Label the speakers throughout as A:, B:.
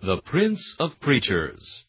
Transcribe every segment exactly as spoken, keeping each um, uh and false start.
A: The Prince of Preachers.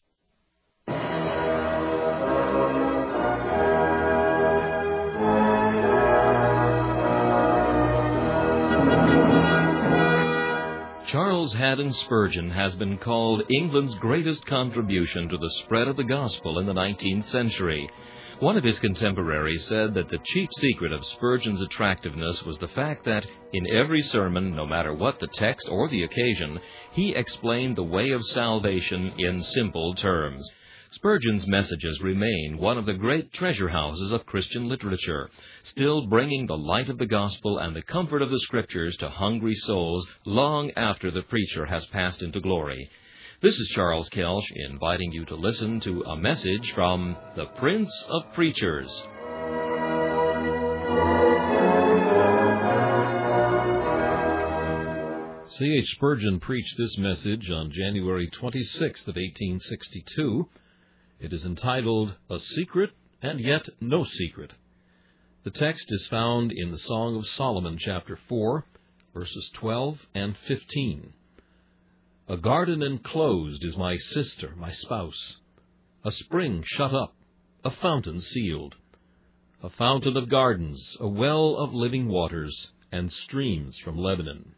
A: Charles Haddon Spurgeon has been called England's greatest contribution to the spread of the gospel in the nineteenth century. One of his contemporaries said that the chief secret of Spurgeon's attractiveness was the fact that, in every sermon, no matter what the text or the occasion, he explained the way of salvation in simple terms. Spurgeon's messages remain one of the great treasure houses of Christian literature, still bringing the light of the gospel and the comfort of the Scriptures to hungry souls long after the preacher has passed into glory. This is Charles Kelsch inviting you to listen to a message from the Prince of Preachers.
B: C H Spurgeon preached this message on January twenty-sixth of eighteen sixty-two. It is entitled, A Secret and Yet No Secret. The text is found in the Song of Solomon, chapter four, verses twelve and fifteen. A garden enclosed is my sister, my spouse, a spring shut up, a fountain sealed, a fountain of gardens, a well of living waters, and streams from Lebanon.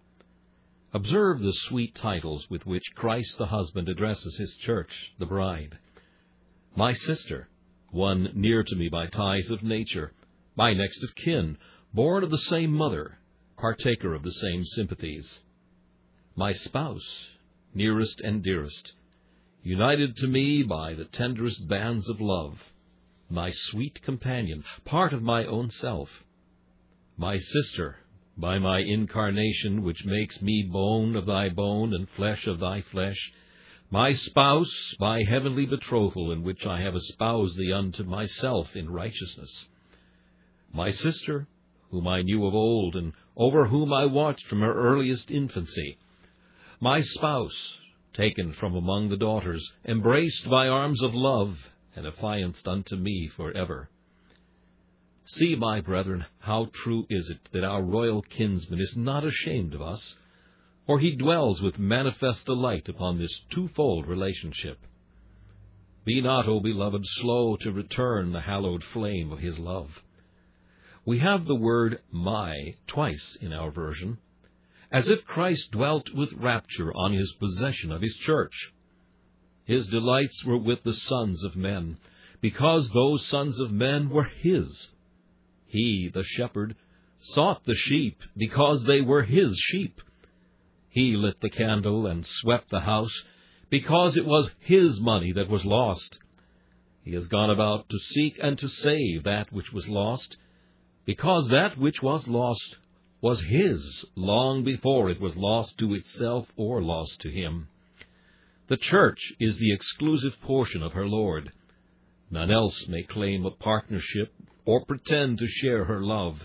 B: Observe the sweet titles with which Christ the husband addresses his church, the bride. My sister, one near to me by ties of nature, my next of kin, born of the same mother, partaker of the same sympathies. My spouse, nearest and dearest, united to me by the tenderest bands of love, my sweet companion, part of my own self. My sister, by my incarnation, which makes me bone of thy bone and flesh of thy flesh, my spouse, by heavenly betrothal, in which I have espoused thee unto myself in righteousness. My sister, whom I knew of old, and over whom I watched from her earliest infancy. My spouse, taken from among the daughters, embraced by arms of love, and affianced unto me forever. See, my brethren, how true is it that our royal kinsman is not ashamed of us, for he dwells with manifest delight upon this twofold relationship. Be not, O beloved, slow to return the hallowed flame of his love. We have the word my twice in our version, as if Christ dwelt with rapture on his possession of his church. His delights were with the sons of men, because those sons of men were his. He, the shepherd, sought the sheep, because they were his sheep. He lit the candle and swept the house, because it was his money that was lost. He has gone about to seek and to save that which was lost, because that which was lost was his long before it was lost to itself or lost to him. The church is the exclusive portion of her Lord. None else may claim a partnership or pretend to share her love.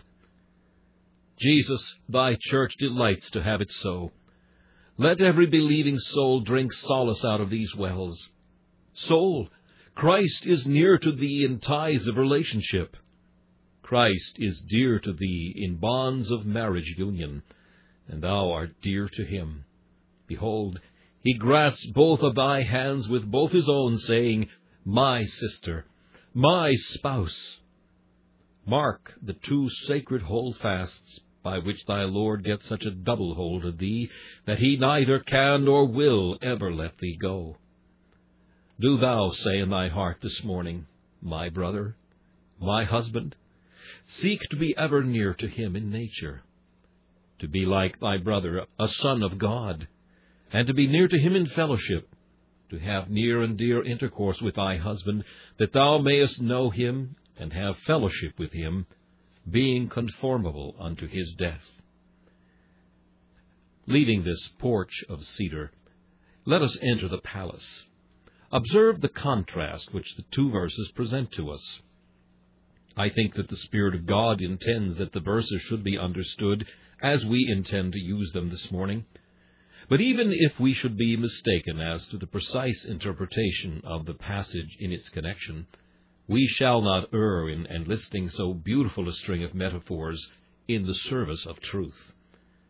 B: Jesus, thy church delights to have it so. Let every believing soul drink solace out of these wells. Soul, Christ is near to thee in ties of relationship. Christ is dear to thee in bonds of marriage union, and thou art dear to him. Behold, he grasps both of thy hands with both his own, saying, My sister, my spouse. Mark the two sacred holdfasts by which thy Lord gets such a double hold of thee, that he neither can nor will ever let thee go. Do thou say in thy heart this morning, My brother, my husband, seek to be ever near to him in nature, to be like thy brother, a son of God, and to be near to him in fellowship, to have near and dear intercourse with thy husband, that thou mayest know him and have fellowship with him, being conformable unto his death. Leaving this porch of cedar, let us enter the palace. Observe the contrast which the two verses present to us. I think that the Spirit of God intends that the verses should be understood as we intend to use them this morning. But even if we should be mistaken as to the precise interpretation of the passage in its connection, we shall not err in enlisting so beautiful a string of metaphors in the service of truth.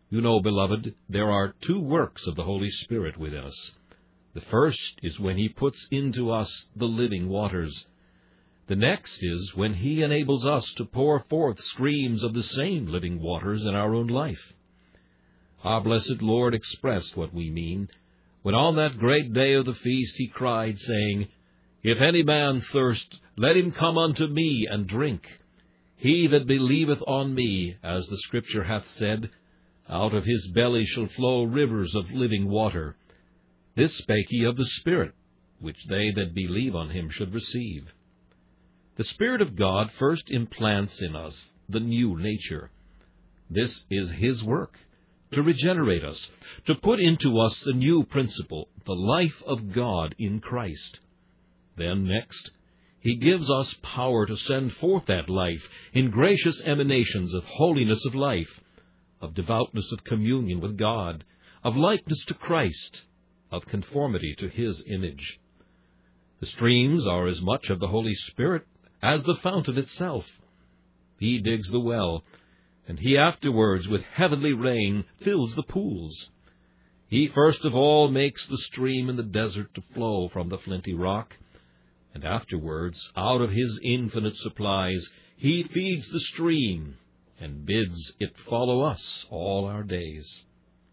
B: You know, beloved, there are two works of the Holy Spirit within us. The first is when He puts into us the living waters. The next is when He enables us to pour forth streams of the same living waters in our own life. Our blessed Lord expressed what we mean when on that great day of the feast He cried, saying, If any man thirst, let him come unto me and drink. He that believeth on me, as the Scripture hath said, out of his belly shall flow rivers of living water. This spake He of the Spirit, which they that believe on Him should receive. The Spirit of God first implants in us the new nature. This is His work, to regenerate us, to put into us the new principle, the life of God in Christ. Then next, He gives us power to send forth that life in gracious emanations of holiness of life, of devoutness of communion with God, of likeness to Christ, of conformity to His image. The streams are as much of the Holy Spirit as the fountain itself. He digs the well, and He afterwards with heavenly rain fills the pools. He first of all makes the stream in the desert to flow from the flinty rock, and afterwards, out of His infinite supplies, He feeds the stream and bids it follow us all our days.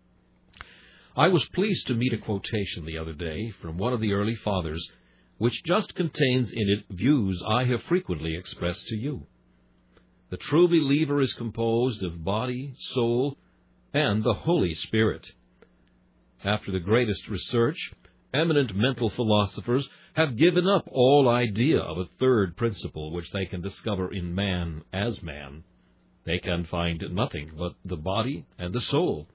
B: I was pleased to meet a quotation the other day from one of the early fathers, which just contains in it views I have frequently expressed to you. The true believer is composed of body, soul, and the Holy Spirit. After the greatest research, eminent mental philosophers have given up all idea of a third principle which they can discover in man as man. They can find nothing but the body and the soul.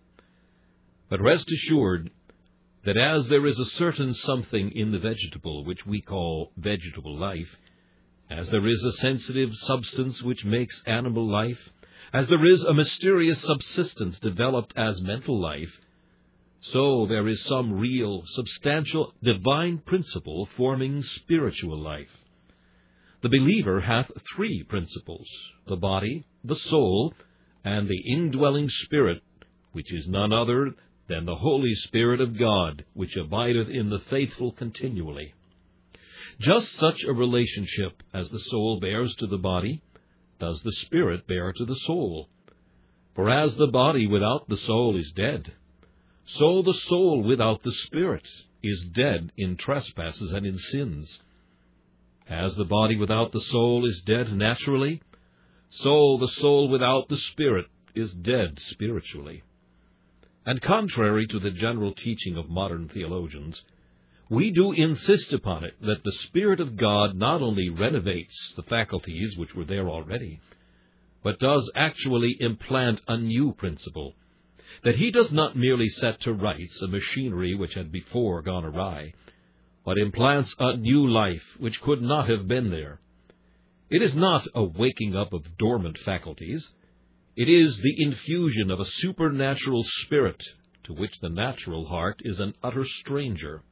B: But rest assured that as there is a certain something in the vegetable which we call vegetable life, as there is a sensitive substance which makes animal life, as there is a mysterious subsistence developed as mental life, so there is some real, substantial, divine principle forming spiritual life. The believer hath three principles, the body, the soul, and the indwelling Spirit, which is none other than the Holy Spirit of God, which abideth in the faithful continually. Just such a relationship as the soul bears to the body, does the Spirit bear to the soul. For as the body without the soul is dead, so the soul without the Spirit is dead in trespasses and in sins. As the body without the soul is dead naturally, so the soul without the Spirit is dead spiritually. And contrary to the general teaching of modern theologians, we do insist upon it that the Spirit of God not only renovates the faculties which were there already, but does actually implant a new principle, that He does not merely set to rights a machinery which had before gone awry, but implants a new life which could not have been there. It is not a waking up of dormant faculties. It is the infusion of a supernatural spirit to which the natural heart is an utter stranger.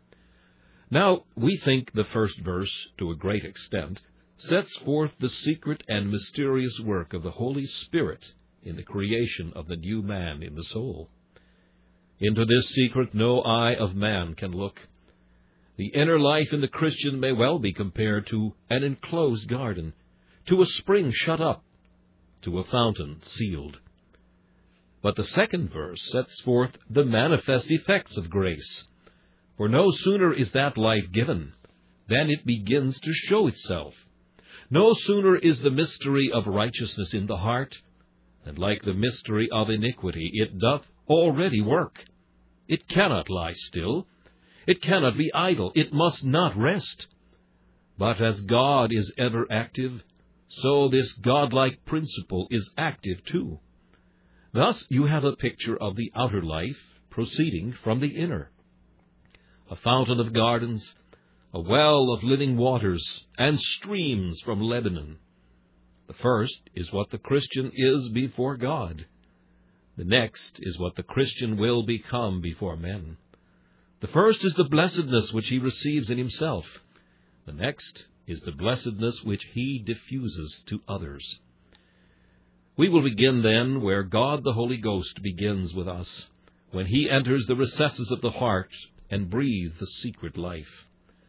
B: Now, we think the first verse, to a great extent, sets forth the secret and mysterious work of the Holy Spirit in the creation of the new man in the soul. Into this secret no eye of man can look. The inner life in the Christian may well be compared to an enclosed garden, to a spring shut up, to a fountain sealed. But the second verse sets forth the manifest effects of grace. For no sooner is that life given than it begins to show itself. No sooner is the mystery of righteousness in the heart, and like the mystery of iniquity, it doth already work. It cannot lie still. It cannot be idle. It must not rest. But as God is ever active, so this godlike principle is active too. Thus you have a picture of the outer life proceeding from the inner. A fountain of gardens, a well of living waters, and streams from Lebanon. The first is what the Christian is before God. The next is what the Christian will become before men. The first is the blessedness which he receives in himself. The next is the blessedness which he diffuses to others. We will begin then where God the Holy Ghost begins with us, when he enters the recesses of the heart and breathes the secret life.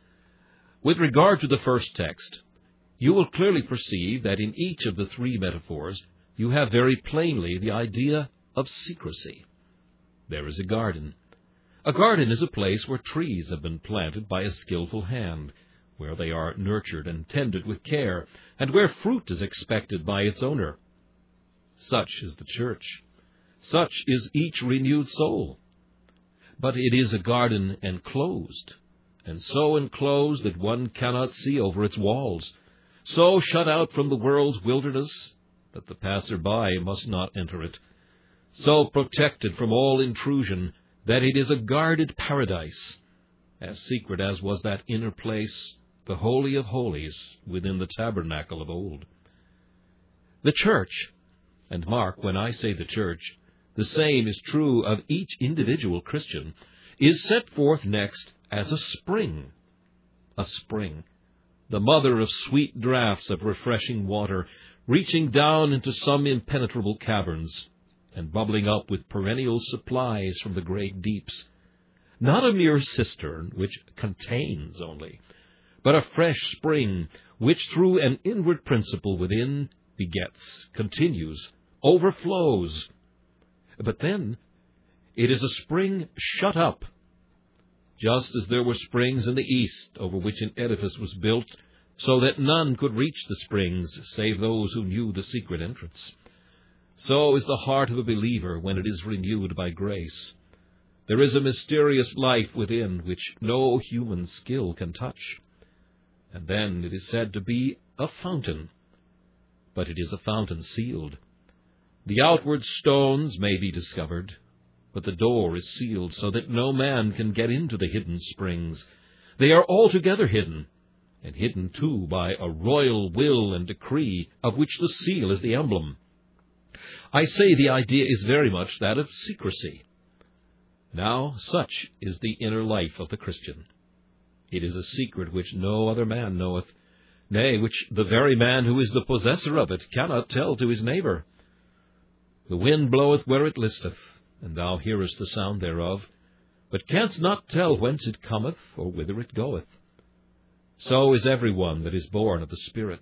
B: With regard to the first text, you will clearly perceive that in each of the three metaphors you have very plainly the idea of secrecy. There is a garden. A garden is a place where trees have been planted by a skillful hand, where they are nurtured and tended with care, and where fruit is expected by its owner. Such is the church. Such is each renewed soul. But it is a garden enclosed, and so enclosed that one cannot see over its walls, so shut out from the world's wilderness that the passer-by must not enter it, so protected from all intrusion that it is a guarded paradise, as secret as was that inner place, the Holy of Holies, within the tabernacle of old. The church, and mark, when I say the church, the same is true of each individual Christian, is set forth next as a spring. A spring, the mother of sweet draughts of refreshing water, reaching down into some impenetrable caverns, and bubbling up with perennial supplies from the great deeps. Not a mere cistern, which contains only, but a fresh spring, which through an inward principle within begets, continues, overflows. But then it is a spring shut up, just as there were springs in the east over which an edifice was built, so that none could reach the springs save those who knew the secret entrance. So is the heart of a believer when it is renewed by grace. There is a mysterious life within which no human skill can touch. And then it is said to be a fountain. But it is a fountain sealed. The outward stones may be discovered, but the door is sealed so that no man can get into the hidden springs. They are altogether hidden, and hidden too by a royal will and decree of which the seal is the emblem. I say the idea is very much that of secrecy. Now, such is the inner life of the Christian. It is a secret which no other man knoweth, nay, which the very man who is the possessor of it cannot tell to his neighbor. The wind bloweth where it listeth, and thou hearest the sound thereof, but canst not tell whence it cometh, or whither it goeth. So is every one that is born of the Spirit.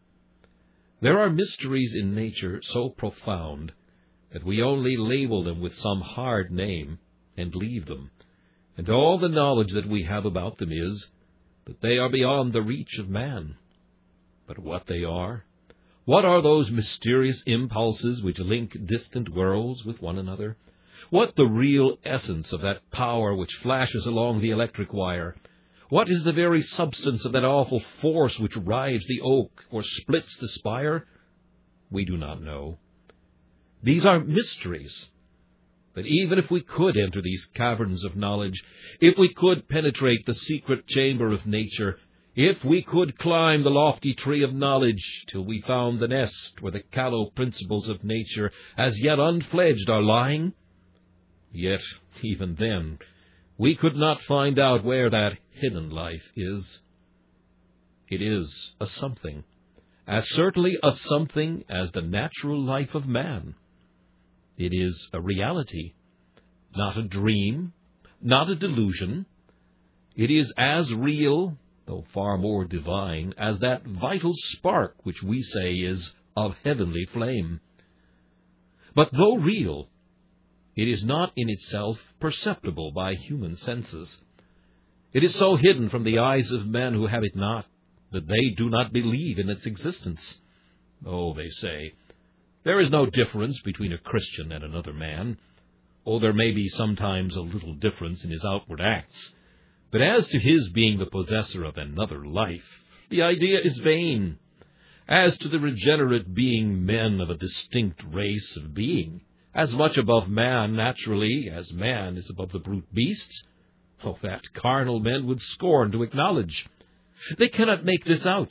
B: There are mysteries in nature so profound that we only label them with some hard name and leave them, and all the knowledge that we have about them is that they are beyond the reach of man. But what they are, what are those mysterious impulses which link distant worlds with one another? What the real essence of that power which flashes along the electric wire? What is the very substance of that awful force which rives the oak or splits the spire? We do not know. These are mysteries. But even if we could enter these caverns of knowledge, if we could penetrate the secret chamber of nature, if we could climb the lofty tree of knowledge till we found the nest where the callow principles of nature as yet unfledged are lying, yet even then we could not find out where that hidden life is. It is a something, as certainly a something as the natural life of man. It is a reality, not a dream, not a delusion. It is as real, though far more divine, as that vital spark which we say is of heavenly flame. But though real, it is not in itself perceptible by human senses. It is so hidden from the eyes of men who have it not, that they do not believe in its existence. Oh, they say, there is no difference between a Christian and another man. Oh, there may be sometimes a little difference in his outward acts, but as to his being the possessor of another life, the idea is vain. As to the regenerate being men of a distinct race of being, as much above man naturally as man is above the brute beasts, oh, that carnal men would scorn to acknowledge. They cannot make this out.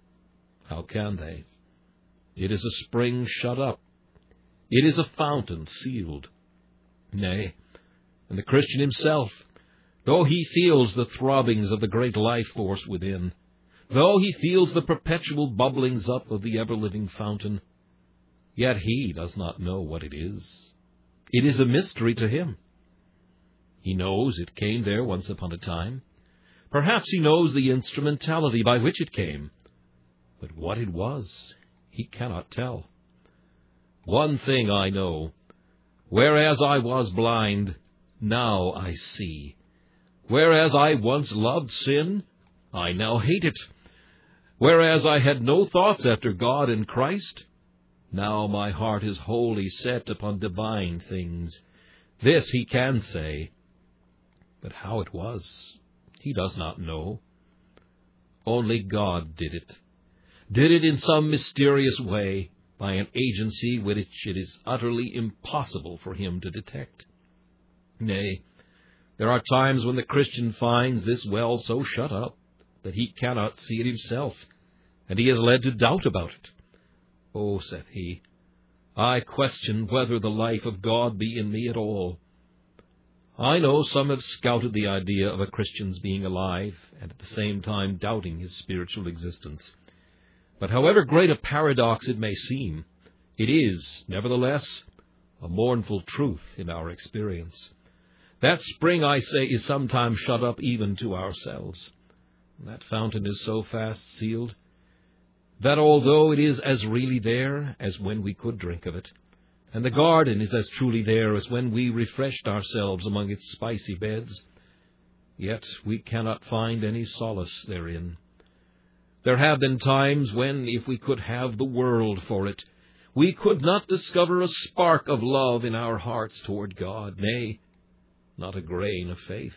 B: How can they? It is a spring shut up. It is a fountain sealed. Nay, and the Christian himself, though he feels the throbbings of the great life force within, though he feels the perpetual bubblings up of the ever-living fountain, Yet he does not know what it is. It is a mystery to him. He knows it came there once upon a time. Perhaps he knows the instrumentality by which it came. But what it was, he cannot tell. One thing I know. Whereas I was blind, now I see. Whereas I once loved sin, I now hate it. Whereas I had no thoughts after God and Christ, now my heart is wholly set upon divine things. This he can say. But how it was, he does not know. Only God did it. Did it in some mysterious way, by an agency which it is utterly impossible for him to detect. Nay, there are times when the Christian finds this well so shut up that he cannot see it himself, and he is led to doubt about it. Oh, saith he, I question whether the life of God be in me at all. I know some have scouted the idea of a Christian's being alive, and at the same time doubting his spiritual existence. But however great a paradox it may seem, it is, nevertheless, a mournful truth in our experience. That spring, I say, is sometimes shut up even to ourselves. That fountain is so fast sealed that although it is as really there as when we could drink of it, and the garden is as truly there as when we refreshed ourselves among its spicy beds, yet we cannot find any solace therein. There have been times when, if we could have the world for it, we could not discover a spark of love in our hearts toward God, nay, not a grain of faith.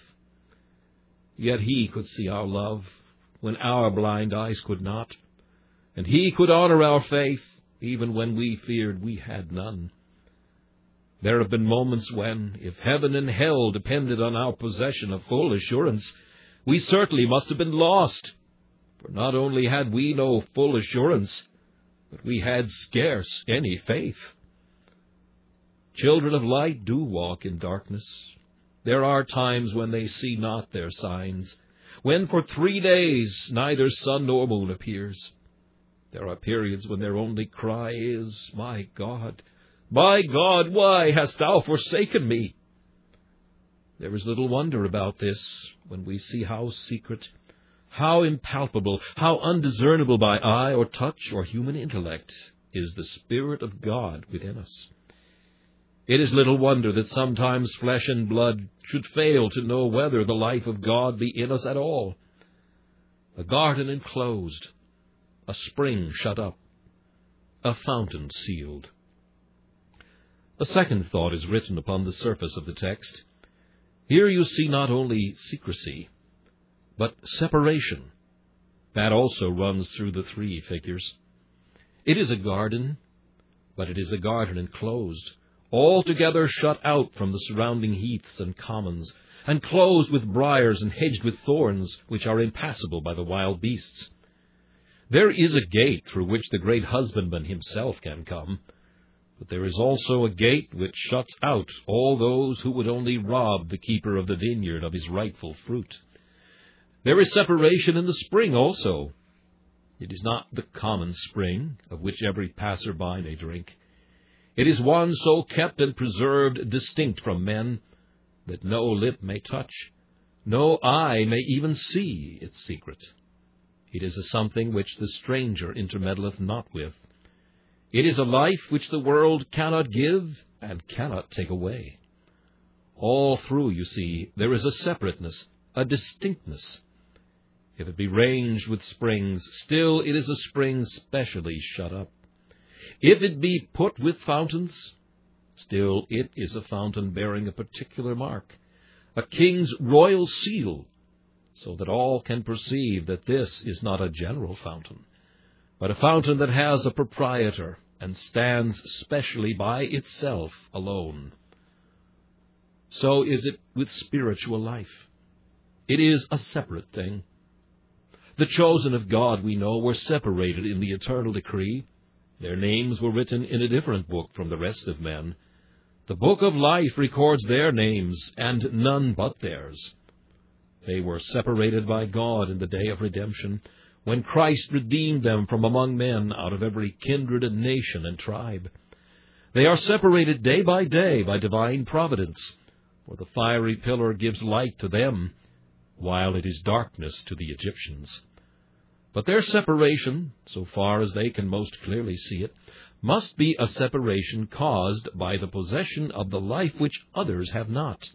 B: Yet he could see our love when our blind eyes could not, and he could honor our faith even when we feared we had none. There have been moments when, if heaven and hell depended on our possession of full assurance, we certainly must have been lost. For not only had we no full assurance, but we had scarce any faith. Children of light do walk in darkness. There are times when they see not their signs, when for three days neither sun nor moon appears. There are periods when their only cry is, My God, my God, why hast thou forsaken me? There is little wonder about this when we see how secret, how impalpable, how undiscernible by eye or touch or human intellect is the Spirit of God within us. It is little wonder that sometimes flesh and blood should fail to know whether the life of God be in us at all. A garden enclosed, a spring shut up, a fountain sealed. A second thought is written upon the surface of the text. Here you see not only secrecy, but separation. That also runs through the three figures. It is a garden, but it is a garden enclosed, altogether shut out from the surrounding heaths and commons, and closed with briars and hedged with thorns, which are impassable by the wild beasts. There is a gate through which the great husbandman himself can come, but there is also a gate which shuts out all those who would only rob the keeper of the vineyard of his rightful fruit. There is separation in the spring also. It is not the common spring, of which every passer-by may drink. It is one so kept and preserved distinct from men, that no lip may touch, no eye may even see its secret. It is a something which the stranger intermeddleth not with. It is a life which the world cannot give and cannot take away. All through, you see, there is a separateness, a distinctness. If it be ranged with springs, still it is a spring specially shut up. If it be put with fountains, still it is a fountain bearing a particular mark, a king's royal seal, so that all can perceive that this is not a general fountain, but a fountain that has a proprietor and stands specially by itself alone. So is it with spiritual life. It is a separate thing. The chosen of God, we know, were separated in the eternal decree. Their names were written in a different book from the rest of men. The book of life records their names, and none but theirs. They were separated by God in the day of redemption, when Christ redeemed them from among men out of every kindred and nation and tribe. They are separated day by day by divine providence, for the fiery pillar gives light to them, while it is darkness to the Egyptians. But their separation, so far as they can most clearly see it, must be a separation caused by the possession of the life which others have not.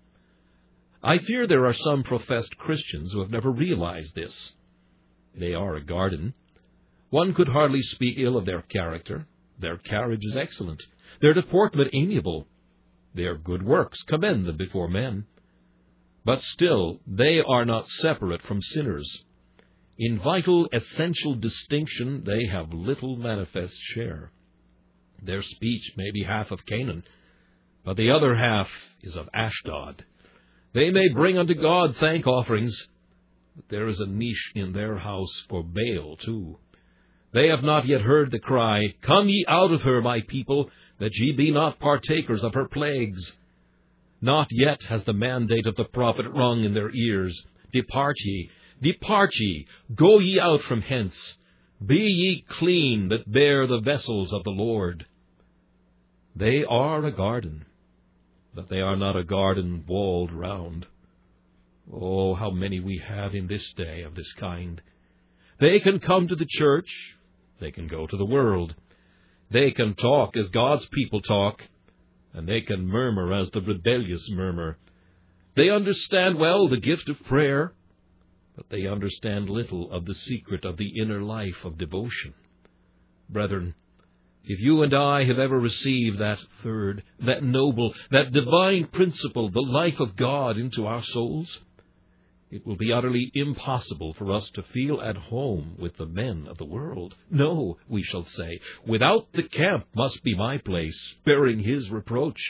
B: I fear there are some professed Christians who have never realized this. They are a garden. One could hardly speak ill of their character. Their carriage is excellent, their deportment amiable, their good works commend them before men. But still they are not separate from sinners. In vital, essential distinction they have little manifest share. Their speech may be half of Canaan, but the other half is of Ashdod. They may bring unto God thank offerings, but there is a niche in their house for Baal too. They have not yet heard the cry, Come ye out of her, my people, that ye be not partakers of her plagues. Not yet has the mandate of the prophet rung in their ears. Depart ye, depart ye, go ye out from hence. Be ye clean that bear the vessels of the Lord. They are a garden, but they are not a garden walled round. Oh, how many we have in this day of this kind. They can come to the church, they can go to the world. They can talk as God's people talk, and they can murmur as the rebellious murmur. They understand well the gift of prayer, but they understand little of the secret of the inner life of devotion. Brethren, if you and I have ever received that third, that noble, that divine principle, the life of God, into our souls, it will be utterly impossible for us to feel at home with the men of the world. No, we shall say, without the camp must be my place, bearing his reproach.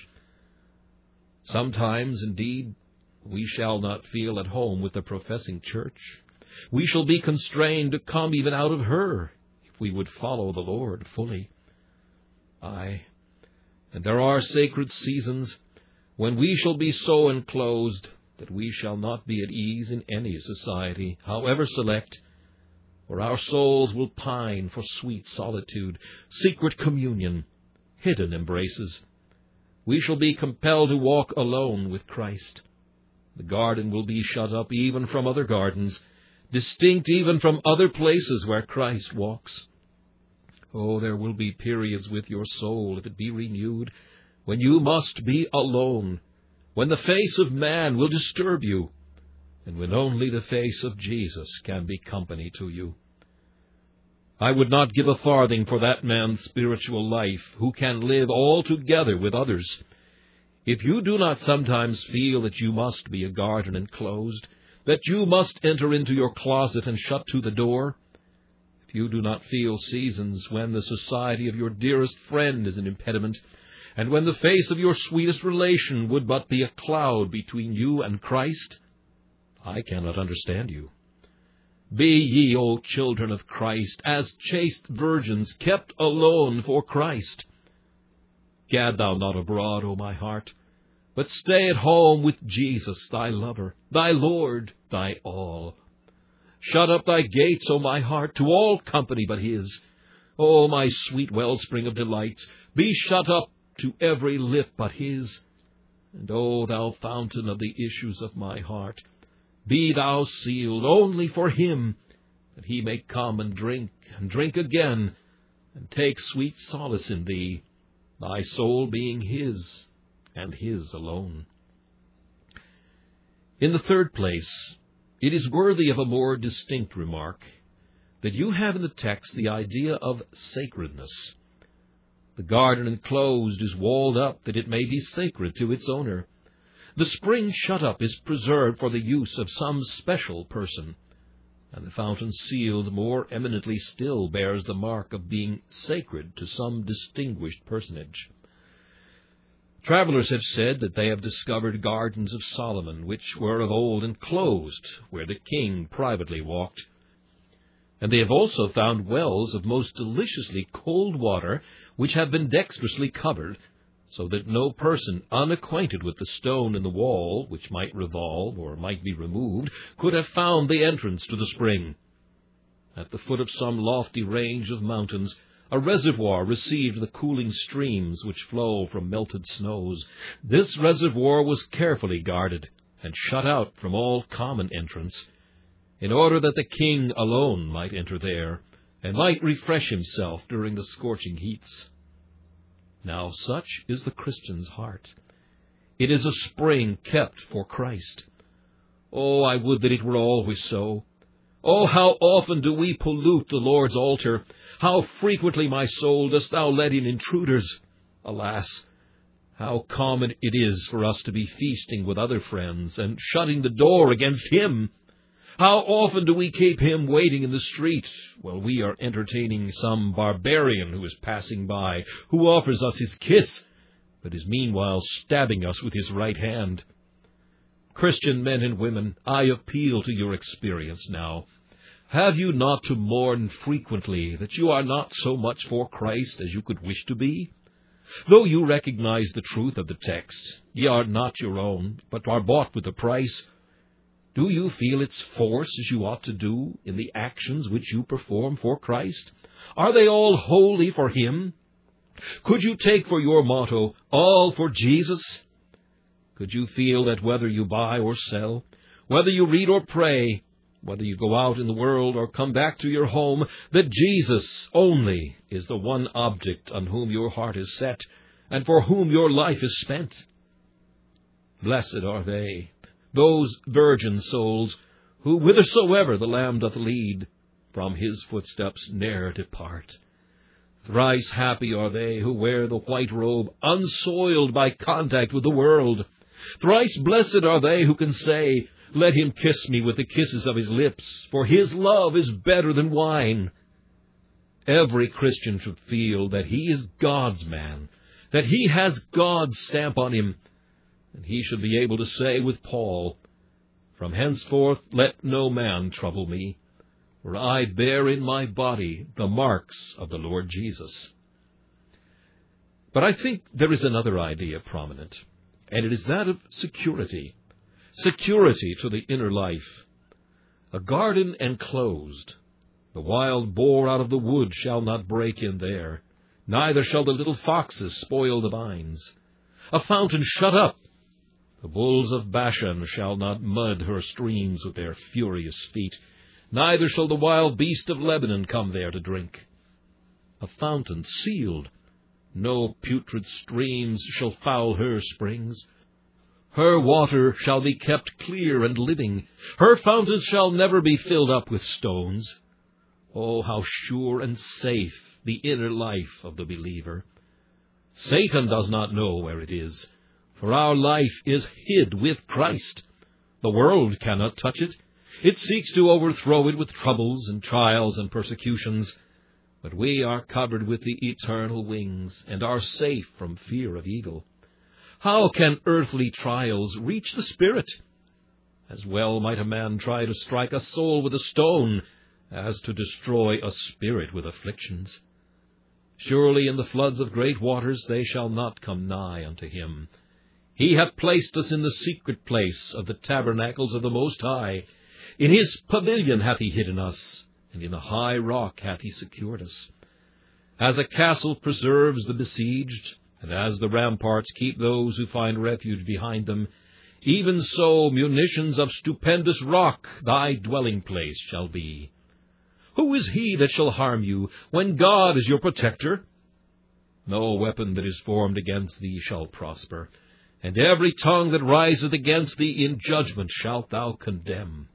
B: Sometimes, indeed, we shall not feel at home with the professing church. We shall be constrained to come even out of her, if we would follow the Lord fully. Aye, and there are sacred seasons when we shall be so enclosed that we shall not be at ease in any society, however select, for our souls will pine for sweet solitude, secret communion, hidden embraces. We shall be compelled to walk alone with Christ. The garden will be shut up even from other gardens, distinct even from other places where Christ walks. Oh, there will be periods with your soul, if it be renewed, when you must be alone, when the face of man will disturb you, and when only the face of Jesus can be company to you. I would not give a farthing for that man's spiritual life who can live altogether with others. If you do not sometimes feel that you must be a garden enclosed, that you must enter into your closet and shut to the door, if you do not feel seasons when the society of your dearest friend is an impediment, and when the face of your sweetest relation would but be a cloud between you and Christ, I cannot understand you. Be ye, O children of Christ, as chaste virgins kept alone for Christ. Gad thou not abroad, O my heart, but stay at home with Jesus, thy lover, thy Lord, thy all. Shut up thy gates, O my heart, to all company but his. O my sweet wellspring of delights, be shut up to every lip but his. And O thou fountain of the issues of my heart, be thou sealed only for him, that he may come and drink, and drink again, and take sweet solace in thee, thy soul being his, and his alone. In the third place, it is worthy of a more distinct remark that you have in the text the idea of sacredness. The garden enclosed is walled up that it may be sacred to its owner. The spring shut up is preserved for the use of some special person, and the fountain sealed more eminently still bears the mark of being sacred to some distinguished personage. Travelers have said that they have discovered gardens of Solomon, which were of old enclosed, where the king privately walked. And they have also found wells of most deliciously cold water, which have been dexterously covered, so that no person unacquainted with the stone in the wall, which might revolve or might be removed, could have found the entrance to the spring. At the foot of some lofty range of mountains, A reservoir received the cooling streams which flow from melted snows. This reservoir was carefully guarded and shut out from all common entrance, in order that the king alone might enter there, and might refresh himself during the scorching heats. Now such is the Christian's heart. It is a spring kept for Christ. Oh, I would that it were always so. Oh, how often do we pollute the Lord's altar! How frequently, my soul, dost thou let in intruders! Alas, how common it is for us to be feasting with other friends, and shutting the door against Him! How often do we keep Him waiting in the street, while we are entertaining some barbarian who is passing by, who offers us his kiss, but is meanwhile stabbing us with his right hand? Christian men and women, I appeal to your experience now. Have you not to mourn frequently that you are not so much for Christ as you could wish to be? Though you recognize the truth of the text, ye are not your own, but are bought with a price, do you feel its force as you ought to do in the actions which you perform for Christ? Are they all wholly for Him? Could you take for your motto, all for Jesus? Could you feel that whether you buy or sell, whether you read or pray, whether you go out in the world or come back to your home, that Jesus only is the one object on whom your heart is set, and for whom your life is spent? Blessed are they, those virgin souls, who whithersoever the Lamb doth lead, from His footsteps ne'er depart. Thrice happy are they who wear the white robe, unsoiled by contact with the world. Thrice blessed are they who can say, Let him kiss me with the kisses of his lips, for his love is better than wine. Every Christian should feel that he is God's man, that he has God's stamp on him, and he should be able to say with Paul, From henceforth let no man trouble me, for I bear in my body the marks of the Lord Jesus. But I think there is another idea prominent, and it is that of security. Security to the inner life. A garden enclosed. The wild boar out of the wood shall not break in there, neither shall the little foxes spoil the vines. A fountain shut up. The bulls of Bashan shall not mud her streams with their furious feet, neither shall the wild beast of Lebanon come there to drink. A fountain sealed. No putrid streams shall foul her springs. Her water shall be kept clear and living. Her fountains shall never be filled up with stones. Oh, how sure and safe the inner life of the believer! Satan does not know where it is, for our life is hid with Christ. The world cannot touch it. It seeks to overthrow it with troubles and trials and persecutions, but we are covered with the eternal wings and are safe from fear of evil. How can earthly trials reach the spirit? As well might a man try to strike a soul with a stone as to destroy a spirit with afflictions. Surely in the floods of great waters they shall not come nigh unto him. He hath placed us in the secret place of the tabernacles of the Most High. In His pavilion hath He hidden us, and in a high rock hath He secured us. As a castle preserves the besieged, and as the ramparts keep those who find refuge behind them, even so munitions of stupendous rock thy dwelling place shall be. Who is he that shall harm you, when God is your protector? No weapon that is formed against thee shall prosper, and every tongue that riseth against thee in judgment shalt thou condemn.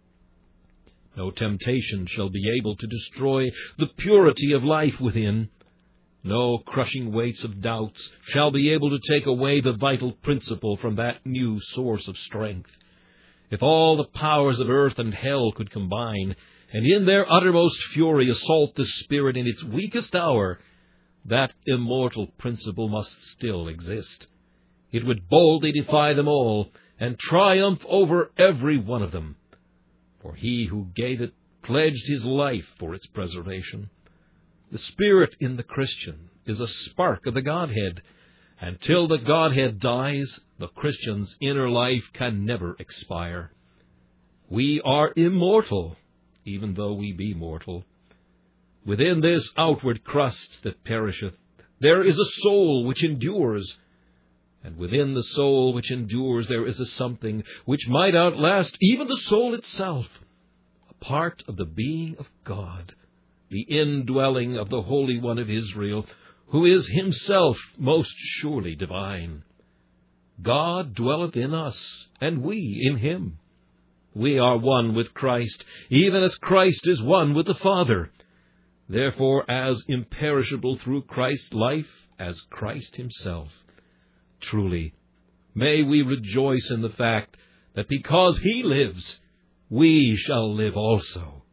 B: No temptation shall be able to destroy the purity of life within. No crushing weights of doubts shall be able to take away the vital principle from that new source of strength. If all the powers of earth and hell could combine, and in their uttermost fury assault the spirit in its weakest hour, that immortal principle must still exist. It would boldly defy them all, and triumph over every one of them. For He who gave it pledged His life for its preservation. The Spirit in the Christian is a spark of the Godhead, and till the Godhead dies, the Christian's inner life can never expire. We are immortal, even though we be mortal. Within this outward crust that perisheth, there is a soul which endures. And within the soul which endures there is a something which might outlast even the soul itself, a part of the being of God, the indwelling of the Holy One of Israel, who is himself most surely divine. God dwelleth in us, and we in him. We are one with Christ, even as Christ is one with the Father. Therefore, as imperishable through Christ's life as Christ himself. Truly, may we rejoice in the fact that because he lives, we shall live also.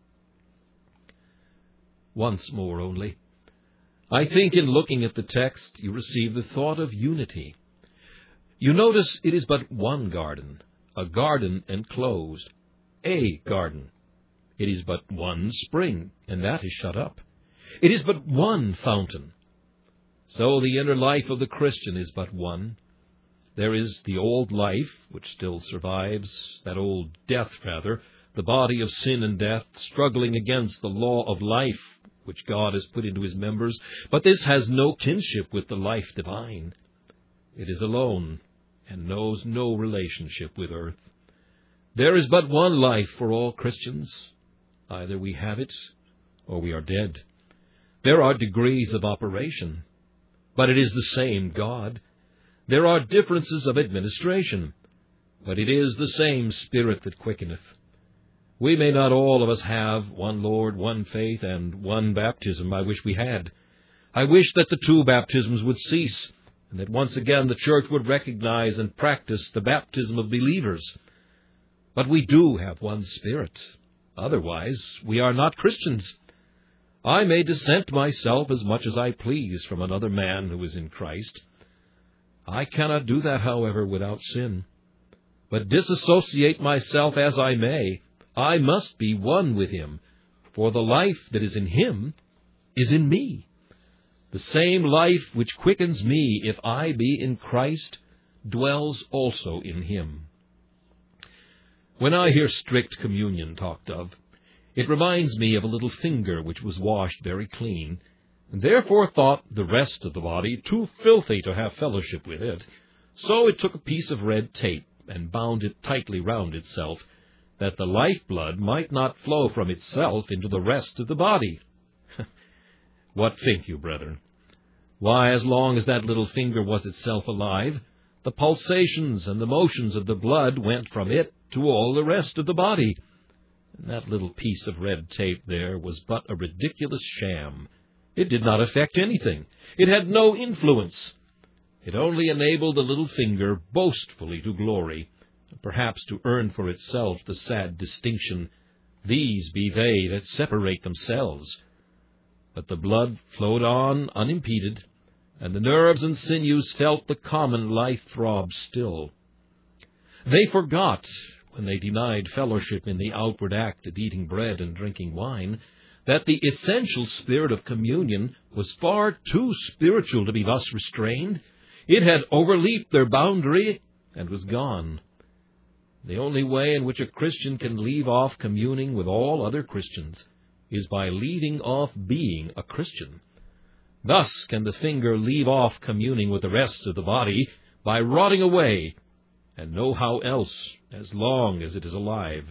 B: Once more only, I think in looking at the text you receive the thought of unity. You notice it is but one garden, a garden enclosed, a garden. It is but one spring, and that is shut up. It is but one fountain. So the inner life of the Christian is but one. There is the old life, which still survives, that old death, rather, the body of sin and death, struggling against the law of life, which God has put into his members, but this has no kinship with the life divine. It is alone, and knows no relationship with earth. There is but one life for all Christians. Either we have it, or we are dead. There are degrees of operation, but it is the same God. There are differences of administration, but it is the same Spirit that quickeneth. We may not all of us have one Lord, one faith, and one baptism. I wish we had. I wish that the two baptisms would cease, and that once again the Church would recognize and practice the baptism of believers. But we do have one Spirit. Otherwise, we are not Christians. I may dissent myself as much as I please from another man who is in Christ. I cannot do that, however, without sin. But disassociate myself as I may, I must be one with him, for the life that is in him is in me. The same life which quickens me, if I be in Christ, dwells also in him. When I hear strict communion talked of, it reminds me of a little finger which was washed very clean, and therefore thought the rest of the body too filthy to have fellowship with it. So it took a piece of red tape and bound it tightly round itself, that the lifeblood might not flow from itself into the rest of the body. What think you, brethren? Why, as long as that little finger was itself alive, the pulsations and the motions of the blood went from it to all the rest of the body. And that little piece of red tape there was but a ridiculous sham. It did not affect anything. It had no influence. It only enabled the little finger boastfully to glory, perhaps to earn for itself the sad distinction, "These be they that separate themselves." But the blood flowed on unimpeded, and the nerves and sinews felt the common life throb still. They forgot, when they denied fellowship in the outward act of eating bread and drinking wine, that the essential spirit of communion was far too spiritual to be thus restrained. It had overleaped their boundary and was gone. The only way in which a Christian can leave off communing with all other Christians is by leaving off being a Christian. Thus can the finger leave off communing with the rest of the body by rotting away, and no how else as long as it is alive.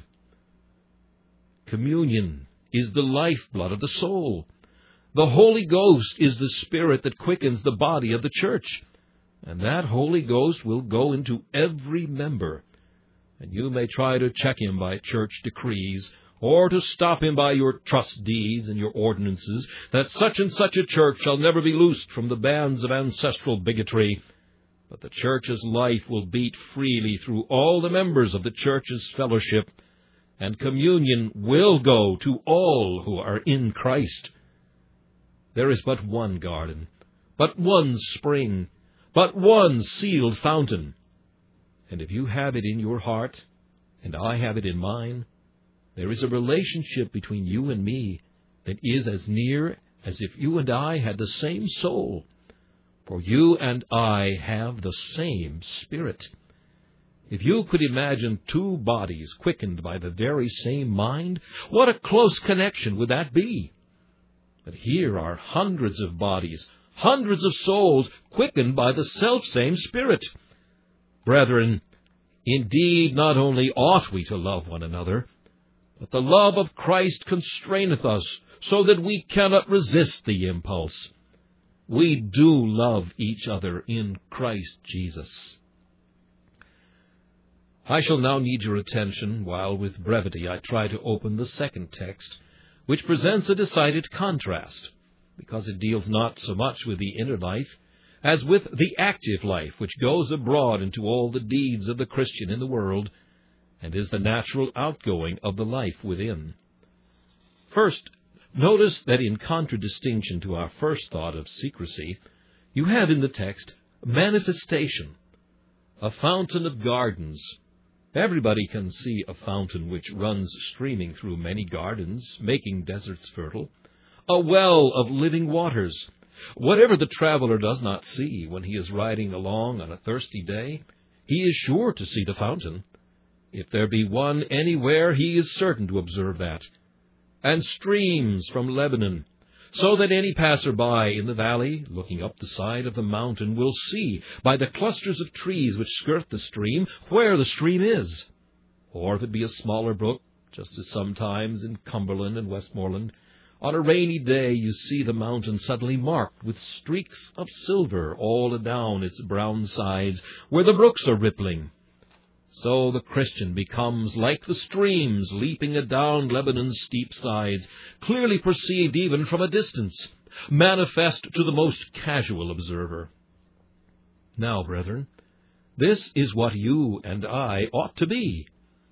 B: Communion is the lifeblood of the soul. The Holy Ghost is the Spirit that quickens the body of the church, and that Holy Ghost will go into every member. And you may try to check him by church decrees, or to stop him by your trust deeds and your ordinances, that such and such a church shall never be loosed from the bands of ancestral bigotry. But the church's life will beat freely through all the members of the church's fellowship, and communion will go to all who are in Christ. There is but one garden, but one spring, but one sealed fountain. And if you have it in your heart, and I have it in mine, there is a relationship between you and me that is as near as if you and I had the same soul. For you and I have the same Spirit. If you could imagine two bodies quickened by the very same mind, what a close connection would that be? But here are hundreds of bodies, hundreds of souls, quickened by the selfsame Spirit. Brethren, indeed, not only ought we to love one another, but the love of Christ constraineth us, so that we cannot resist the impulse. We do love each other in Christ Jesus. I shall now need your attention while with brevity I try to open the second text, which presents a decided contrast, because it deals not so much with the inner life as with the active life which goes abroad into all the deeds of the Christian in the world, and is the natural outgoing of the life within. First, notice that in contradistinction to our first thought of secrecy, you have in the text manifestation, a fountain of gardens. Everybody can see a fountain which runs streaming through many gardens, making deserts fertile, a well of living waters. Whatever the traveler does not see when he is riding along on a thirsty day, he is sure to see the fountain. If there be one anywhere, he is certain to observe that. And streams from Lebanon, so that any passer-by in the valley, looking up the side of the mountain, will see by the clusters of trees which skirt the stream where the stream is. Or if it be a smaller brook, just as sometimes in Cumberland and Westmoreland, on a rainy day you see the mountain suddenly marked with streaks of silver all adown its brown sides, where the brooks are rippling. So the Christian becomes like the streams leaping adown Lebanon's steep sides, clearly perceived even from a distance, manifest to the most casual observer. Now, brethren, this is what you and I ought to be.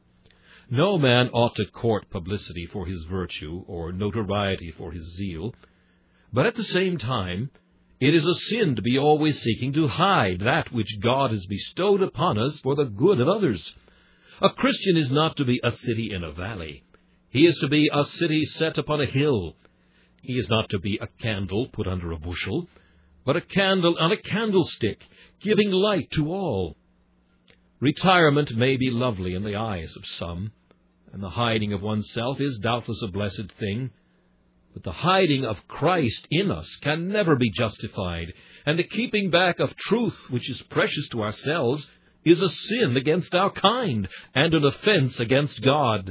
B: No man ought to court publicity for his virtue or notoriety for his zeal, but at the same time it is a sin to be always seeking to hide that which God has bestowed upon us for the good of others. A Christian is not to be a city in a valley. He is to be a city set upon a hill. He is not to be a candle put under a bushel, but a candle on a candlestick, giving light to all. Retirement may be lovely in the eyes of some, and the hiding of oneself is doubtless a blessed thing. But the hiding of Christ in us can never be justified, and the keeping back of truth which is precious to ourselves is a sin against our kind and an offense against God.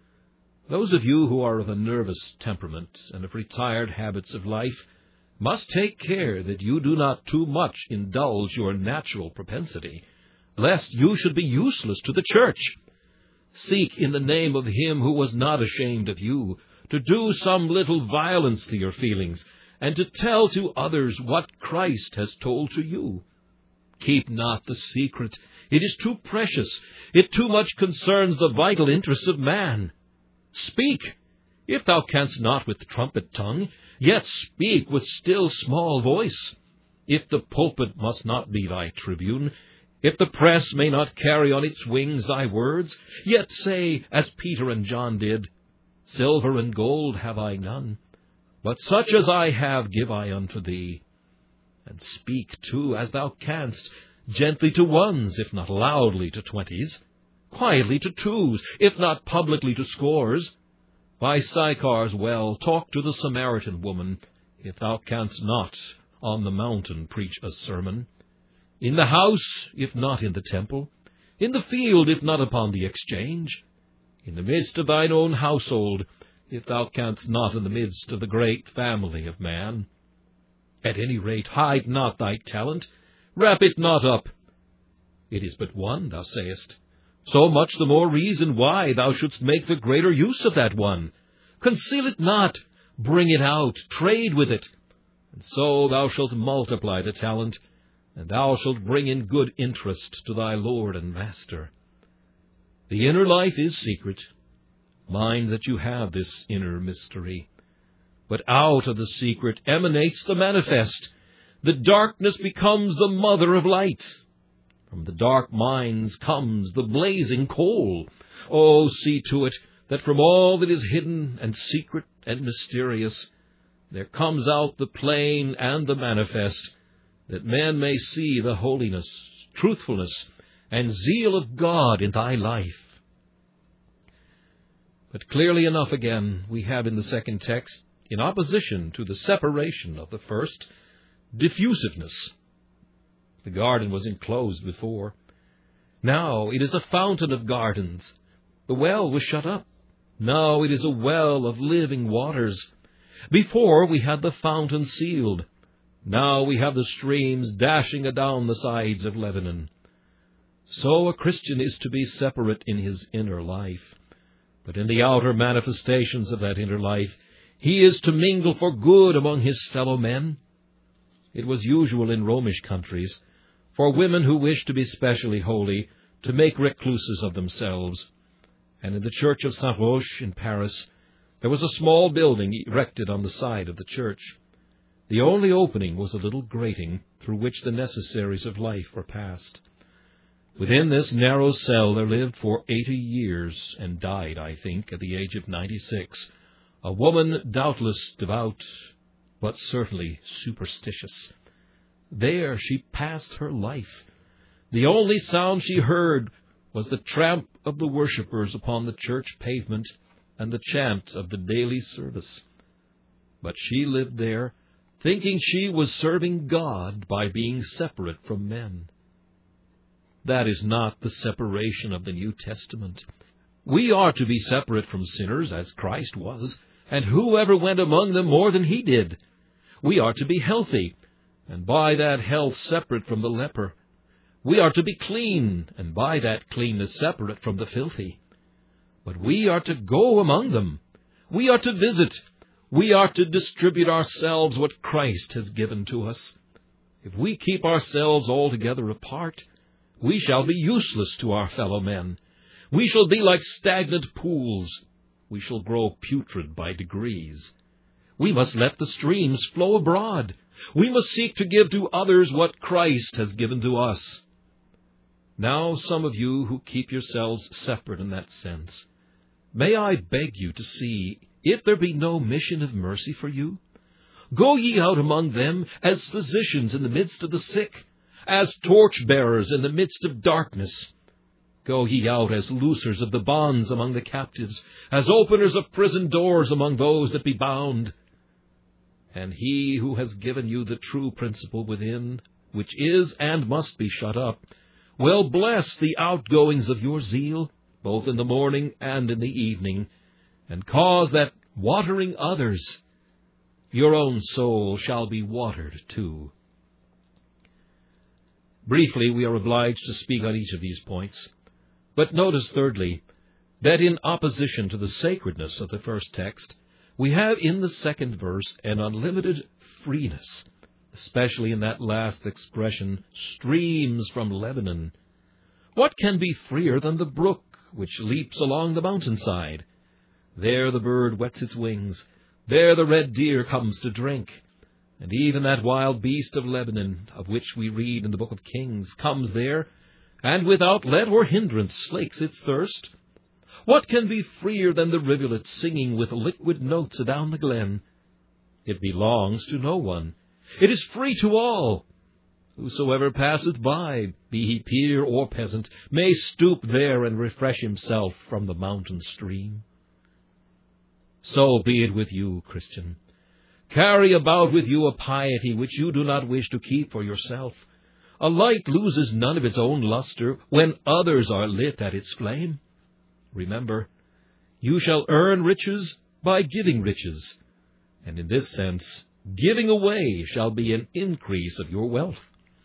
B: Those of you who are of a nervous temperament and of retired habits of life must take care that you do not too much indulge your natural propensity, lest you should be useless to the church. Seek in the name of him who was not ashamed of you to do some little violence to your feelings, and to tell to others what Christ has told to you. Keep not the secret. It is too precious. It too much concerns the vital interests of man. Speak. If thou canst not with trumpet tongue, yet speak with still small voice. If the pulpit must not be thy tribune, if the press may not carry on its wings thy words, yet say, as Peter and John did, Silver and gold have I none, but such as I have give I unto thee. And speak, too, as thou canst, gently to ones, if not loudly to twenties, quietly to twos, if not publicly to scores. By Sychar's well talk to the Samaritan woman, if thou canst not on the mountain preach a sermon. In the house, if not in the temple, in the field, if not upon the exchange, in the midst of thine own household, if thou canst not in the midst of the great family of man. At any rate, hide not thy talent, wrap it not up. It is but one, thou sayest. So much the more reason why thou shouldst make the greater use of that one. Conceal it not, bring it out, trade with it. And so thou shalt multiply the talent, and thou shalt bring in good interest to thy Lord and Master. The inner life is secret. Mind that you have this inner mystery. But out of the secret emanates the manifest. The darkness becomes the mother of light. From the dark minds comes the blazing coal. Oh, see to it that from all that is hidden and secret and mysterious, there comes out the plain and the manifest, that men may see the holiness, truthfulness, and zeal of God in thy life. But clearly enough again, we have in the second text, in opposition to the separation of the first, diffusiveness. The garden was enclosed before. Now it is a fountain of gardens. The well was shut up. Now it is a well of living waters. Before we had the fountain sealed. Now we have the streams dashing adown the sides of Lebanon. So a Christian is to be separate in his inner life. But in the outer manifestations of that inner life, he is to mingle for good among his fellow men. It was usual in Romish countries for women who wished to be specially holy to make recluses of themselves. And in the church of Saint Roch in Paris, there was a small building erected on the side of the church. The only opening was a little grating through which the necessaries of life were passed. Within this narrow cell there lived for eighty years, and died, I think, at the age of ninety-six, a woman doubtless devout, but certainly superstitious. There she passed her life. The only sound she heard was the tramp of the worshippers upon the church pavement and the chant of the daily service. But she lived there, thinking she was serving God by being separate from men. That is not the separation of the New Testament. We are to be separate from sinners, as Christ was, and whoever went among them more than he did. We are to be healthy, and by that health separate from the leper. We are to be clean, and by that cleanness separate from the filthy. But we are to go among them. We are to visit. We are to distribute ourselves what Christ has given to us. If we keep ourselves altogether apart, we shall be useless to our fellow men. We shall be like stagnant pools. We shall grow putrid by degrees. We must let the streams flow abroad. We must seek to give to others what Christ has given to us. Now, some of you who keep yourselves separate in that sense, may I beg you to see if there be no mission of mercy for you? Go ye out among them as physicians in the midst of the sick, as torch-bearers in the midst of darkness. Go ye out as loosers of the bonds among the captives, as openers of prison doors among those that be bound. And he who has given you the true principle within, which is and must be shut up, will bless the outgoings of your zeal, both in the morning and in the evening, and cause that, watering others, your own soul shall be watered too. Briefly, we are obliged to speak on each of these points. But notice, thirdly, that in opposition to the sacredness of the first text, we have in the second verse an unlimited freeness, especially in that last expression, streams from Lebanon. What can be freer than the brook which leaps along the mountainside? There the bird wets its wings. There the red deer comes to drink. And even that wild beast of Lebanon, of which we read in the book of Kings, comes there, and without let or hindrance slakes its thirst. What can be freer than the rivulet singing with liquid notes adown the glen? It belongs to no one. It is free to all. Whosoever passeth by, be he peer or peasant, may stoop there and refresh himself from the mountain stream. So be it with you, Christian. Carry about with you a piety which you do not wish to keep for yourself. A light loses none of its own luster when others are lit at its flame. Remember, you shall earn riches by giving riches, and in this sense, giving away shall be an increase of your wealth.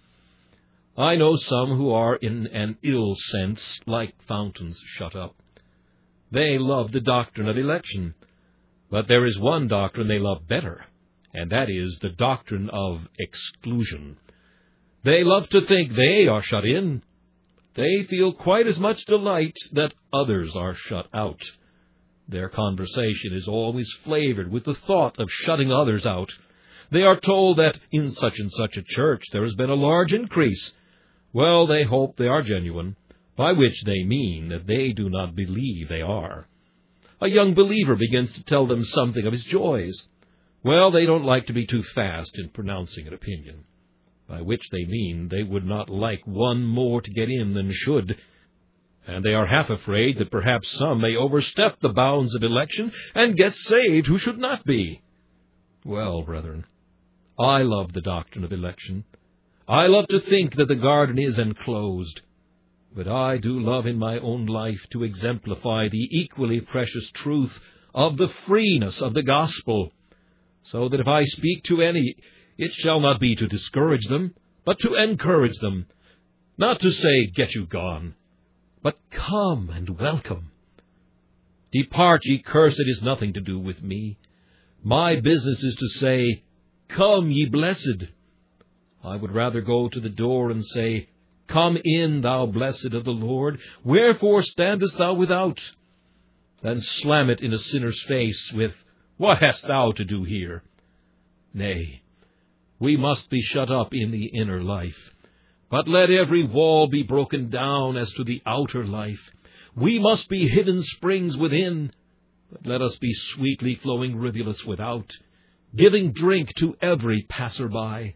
B: I know some who are in an ill sense like fountains shut up. They love the doctrine of election, but there is one doctrine they love better, and that is the doctrine of exclusion. They love to think they are shut in. They feel quite as much delight that others are shut out. Their conversation is always flavored with the thought of shutting others out. They are told that in such and such a church there has been a large increase. Well, they hope they are genuine, by which they mean that they do not believe they are. A young believer begins to tell them something of his joys. Well, they don't like to be too fast in pronouncing an opinion, by which they mean they would not like one more to get in than should, and they are half afraid that perhaps some may overstep the bounds of election and get saved who should not be. Well, brethren, I love the doctrine of election. I love to think that the garden is enclosed. But I do love in my own life to exemplify the equally precious truth of the freeness of the gospel, so that if I speak to any, it shall not be to discourage them, but to encourage them, not to say, get you gone, but come and welcome. Depart, ye cursed, is nothing to do with me. My business is to say, come, ye blessed. I would rather go to the door and say, come in, thou blessed of the Lord, wherefore standest thou without? Than slam it in a sinner's face with, what hast thou to do here? Nay, we must be shut up in the inner life. But let every wall be broken down as to the outer life. We must be hidden springs within, but let us be sweetly flowing rivulets without, giving drink to every passer-by.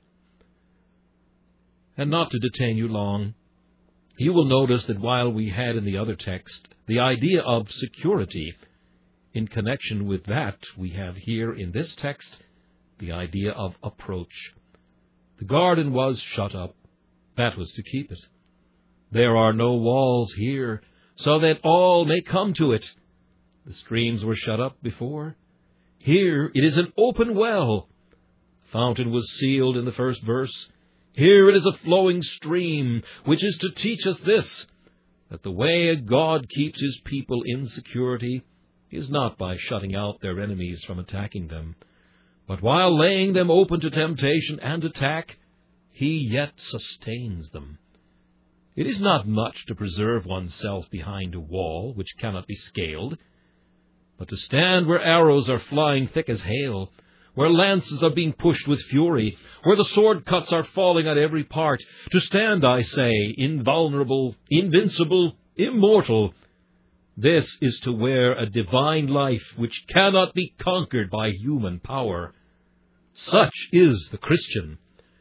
B: And not to detain you long, you will notice that while we had in the other text the idea of security, in connection with that we have here in this text the idea of approach. The garden was shut up. That was to keep it. There are no walls here, so that all may come to it. The streams were shut up before. Here it is an open well. The fountain was sealed in the first verse. Here it is a flowing stream, which is to teach us this, that the way God keeps his people in security is not by shutting out their enemies from attacking them, but while laying them open to temptation and attack, he yet sustains them. It is not much to preserve oneself behind a wall which cannot be scaled, but to stand where arrows are flying thick as hail, where lances are being pushed with fury, where the sword cuts are falling at every part, to stand, I say, invulnerable, invincible, immortal. This is to wear a divine life which cannot be conquered by human power. Such is the Christian.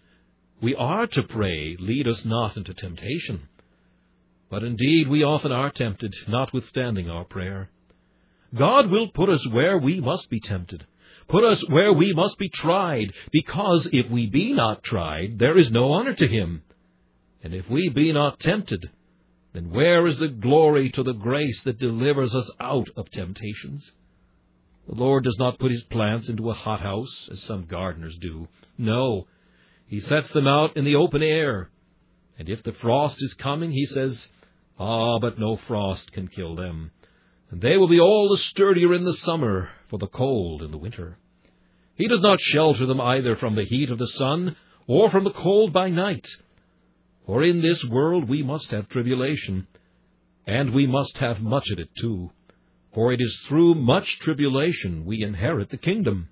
B: We are to pray, lead us not into temptation. But indeed we often are tempted, notwithstanding our prayer. God will put us where we must be tempted, put us where we must be tried, because if we be not tried, there is no honor to him. And if we be not tempted, then where is the glory to the grace that delivers us out of temptations? The Lord does not put his plants into a hothouse, as some gardeners do. No, he sets them out in the open air. And if the frost is coming, he says, ah, but no frost can kill them. And they will be all the sturdier in the summer for the cold in the winter. He does not shelter them either from the heat of the sun or from the cold by night. For in this world we must have tribulation, and we must have much of it too. For it is through much tribulation we inherit the kingdom.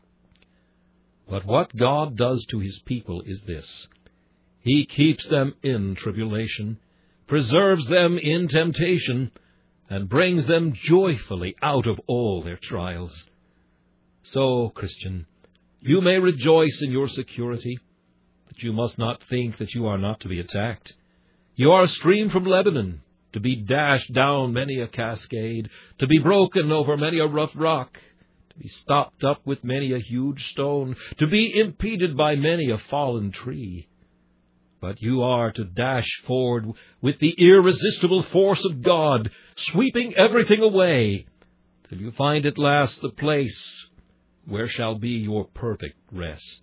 B: But what God does to his people is this: he keeps them in tribulation, preserves them in temptation, and brings them joyfully out of all their trials. So, Christian, you may rejoice in your security, but you must not think that you are not to be attacked. You are a stream from Lebanon, to be dashed down many a cascade, to be broken over many a rough rock, to be stopped up with many a huge stone, to be impeded by many a fallen tree. But you are to dash forward with the irresistible force of God, sweeping everything away, till you find at last the place where shall be your perfect rest.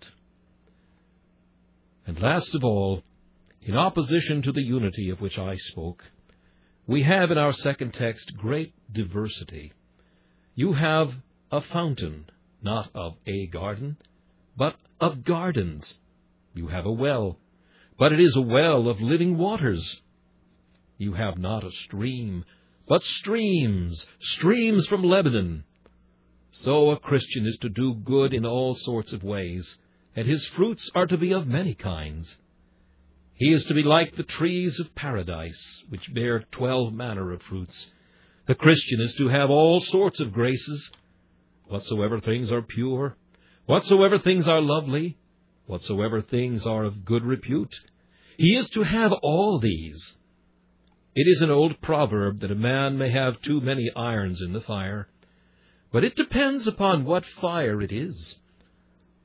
B: And last of all, in opposition to the unity of which I spoke, we have in our second text great diversity. You have a fountain, not of a garden, but of gardens. You have a well, but it is a well of living waters. You have not a stream, but streams, streams from Lebanon. So a Christian is to do good in all sorts of ways, and his fruits are to be of many kinds. He is to be like the trees of paradise, which bear twelve manner of fruits. The Christian is to have all sorts of graces, whatsoever things are pure, whatsoever things are lovely, whatsoever things are of good repute. He is to have all these. It is an old proverb that a man may have too many irons in the fire, but it depends upon what fire it is.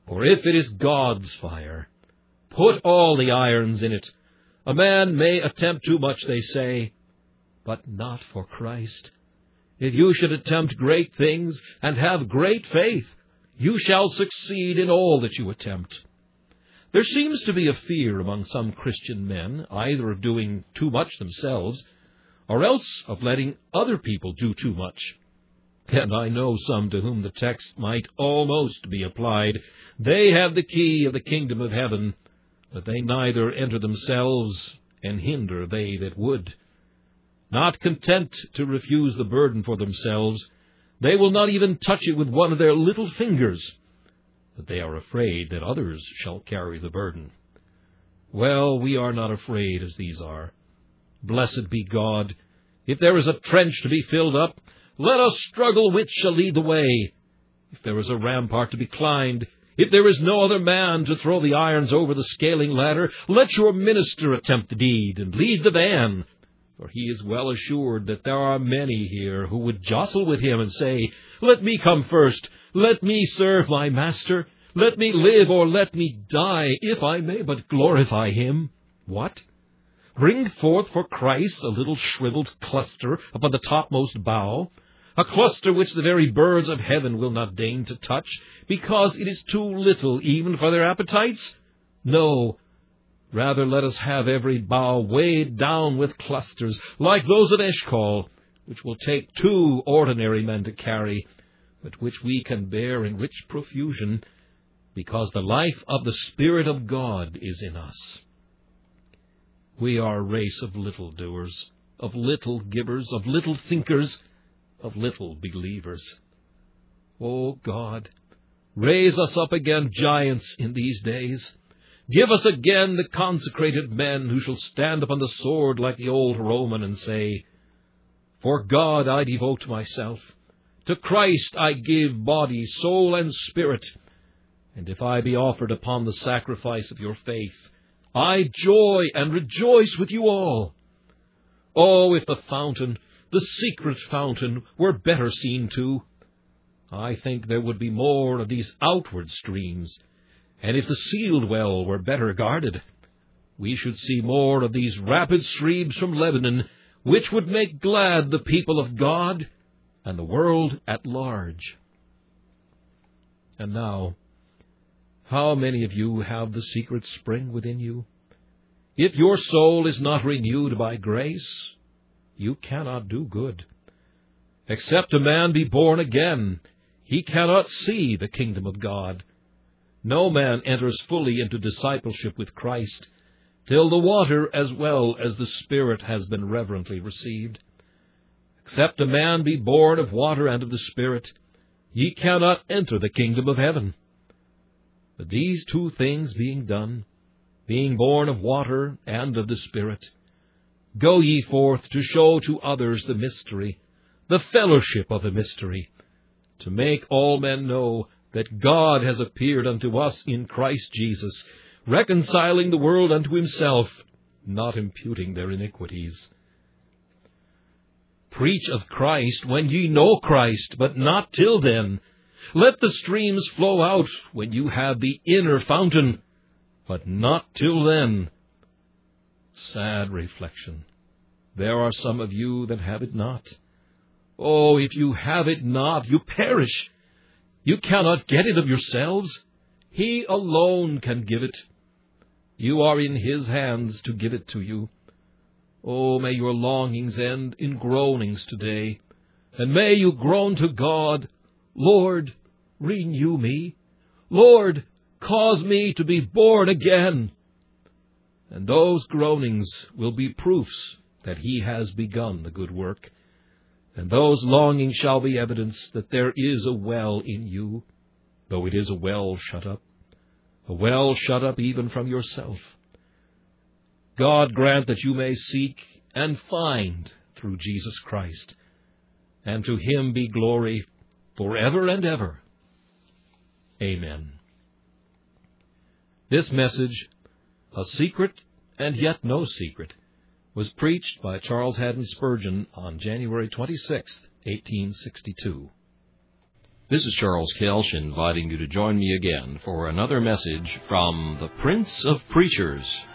B: For if it is God's fire, put all the irons in it. A man may attempt too much, they say, but not for Christ. If you should attempt great things and have great faith, you shall succeed in all that you attempt. There seems to be a fear among some Christian men, either of doing too much themselves, or else of letting other people do too much. And I know some to whom the text might almost be applied. They have the key of the kingdom of heaven, but they neither enter themselves, and hinder they that would. Not content to refuse the burden for themselves, they will not even touch it with one of their little fingers, but they are afraid that others shall carry the burden. Well, we are not afraid as these are. Blessed be God. If there is a trench to be filled up, let us struggle which shall lead the way. If there is a rampart to be climbed, if there is no other man to throw the irons over the scaling ladder, let your minister attempt the deed and lead the van. For he is well assured that there are many here who would jostle with him and say, Let me come first, let me serve my master, let me live or let me die, if I may but glorify him. What? Bring forth for Christ a little shriveled cluster upon the topmost bough, a cluster which the very birds of heaven will not deign to touch, because it is too little even for their appetites? No, rather let us have every bough weighed down with clusters, like those of Eshcol, which will take two ordinary men to carry, but which we can bear in rich profusion, because the life of the Spirit of God is in us. We are a race of little doers, of little givers, of little thinkers, of little believers. O God, raise us up again giants in these days. Give us again the consecrated men who shall stand upon the sword like the old Roman and say, For God I devote myself. To Christ I give body, soul, and spirit. And if I be offered upon the sacrifice of your faith, I joy and rejoice with you all. Oh, if the fountain, the secret fountain, were better seen to, I think there would be more of these outward streams, and if the sealed well were better guarded, we should see more of these rapid streams from Lebanon, which would make glad the people of God and the world at large. And now, how many of you have the secret spring within you? If your soul is not renewed by grace, you cannot do good. Except a man be born again, he cannot see the kingdom of God. No man enters fully into discipleship with Christ till the water as well as the Spirit has been reverently received. Except a man be born of water and of the Spirit, ye cannot enter the kingdom of heaven. But these two things being done, being born of water and of the Spirit, go ye forth to show to others the mystery, the fellowship of the mystery, to make all men know that God has appeared unto us in Christ Jesus, reconciling the world unto himself, not imputing their iniquities. Preach of Christ when ye know Christ, but not till then. Let the streams flow out when you have the inner fountain, but not till then. Sad reflection. There are some of you that have it not. Oh, if you have it not, you perish. You cannot get it of yourselves. He alone can give it. You are in his hands to give it to you. Oh, may your longings end in groanings today, and may you groan to God, Lord, renew me. Lord, cause me to be born again. And those groanings will be proofs that he has begun the good work. And those longings shall be evidence that there is a well in you, though it is a well shut up, a well shut up even from yourself. God grant that you may seek and find through Jesus Christ, and to him be glory forever and ever. Amen. This message, A Secret and Yet No Secret, was preached by Charles Haddon Spurgeon on January twenty-sixth, eighteen sixty-two.
A: This is Charles Kelsch inviting you to join me again for another message from the Prince of Preachers.